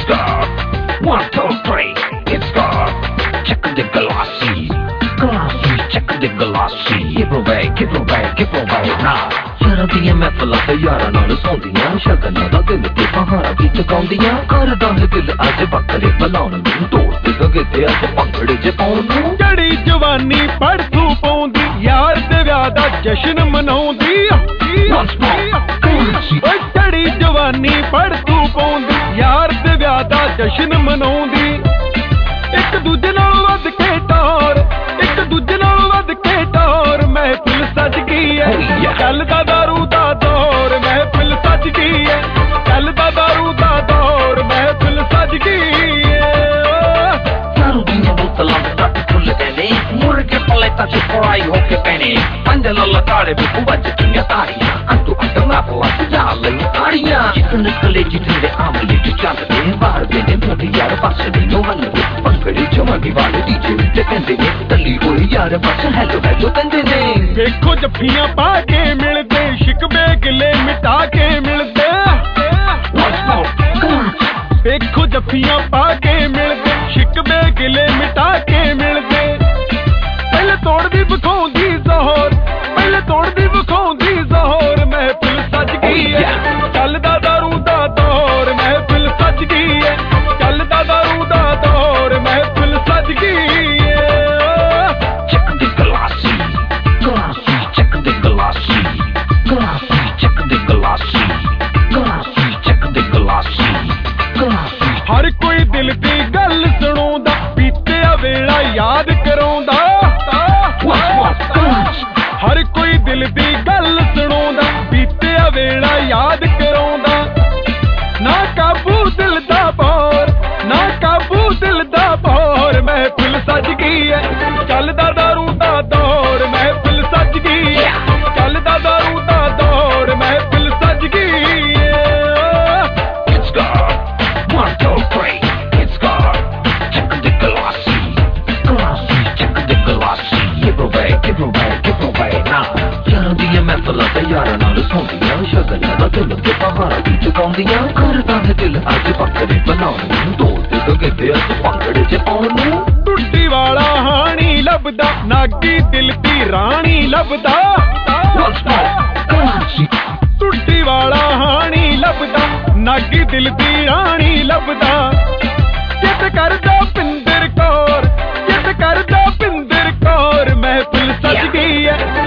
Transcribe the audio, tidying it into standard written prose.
got 1, 2, 3. It's got check the glossy, glossy, check the glossy. Give away, give away, give away now. यारा दिया महफिलां ते यारा नाल सौंदियां शगनां दा दिल ते पहाड़ा वी चकाउंदियां करदा है दिल अज बकरे बलाउण नूं तोड़दे गगे ते अज पंगड़े च पाउण नूं जड़ी जवानी पड़थू पाउंदी यार ते विआह दा जश्न मनाउंदी जड़ी जवानी पड़थू पाउंदी यार ते विआह दा जश्न मनाउंदी एक दूजे नाल वध के टौर एक दूजे नाल वध के टौर महफिल सज गई है चलदा दारू दा दौर महफिल सज गई है चलदा दारू दा दौर महफिल सज गई है दारू दीयां बोतलां दे टट खुल गए ने मुर्गे पलेटा च फ्राई होके पैने पंज ललकारे भी वजदियां ताड़ियां अंतु अंत महफिलां च जा लई ताड़ियां चिकन कलेजी ठंडे आमले च चलदे बाहर दे ने मोटी यार पास दी नो हल पंगड़े च मंडी वाले डीजे ते कहंदे ने टल्ली होई यार बस हेलो हेलो कहंदे ने देखो जफ्फियां पा के मिलदे शिकवे गिले मिटा के मिलदे देखो जफ्फियां पा के मिलदे शिकवे गिले मिटा के मिलदे पहले तोड़दी बखाउंदी ज़ोहर पहले तोड़दी बखाउंदी ज़ोहर महफिल सज गई है चलदा दारू दा दौर महफिल सज गई है चलदा दारू दा दौर महफिल सज गई है check the glossy, glossy, check the glossy, glossy, check the glossy, glossy, check the glossy, glossy. हर कोई दिल दी गल सुनाउंदा बीतिया वेला याद कराउंदा हर कोई दिल दी गल सुनाउंदा बीतिया वेला याद कराउंदा ना काबू दिल दा बौर ना काबू दिल दा बौर महफिल सज गई है चलदा दारू दा दौर महफिल सज गई है चलदा दारू दा दौर महफिल सज गई है It's got 1, 2, 3. It's got check the glossy, glossy, check the glossy. Give away, give away, give away now. यारा दिया महफिलां ते यारा नाल सौंदियां शगनां दा दिल ते पहाड़ा वी चकाउंदियां करदा है दिल अज बकरे बलाउण नूं तोड़दे गगे ते अज पंगड़े च पाउण नूं टुट्टी वाला हानी लभदा नागी दिल दी रानी लभदा टुट्टी वाला हानी लभदा नागी दिल दी रानी लभदा जिद करदा पिंदर कौर जिद करदा पिंदर कौर महफिल सज गई है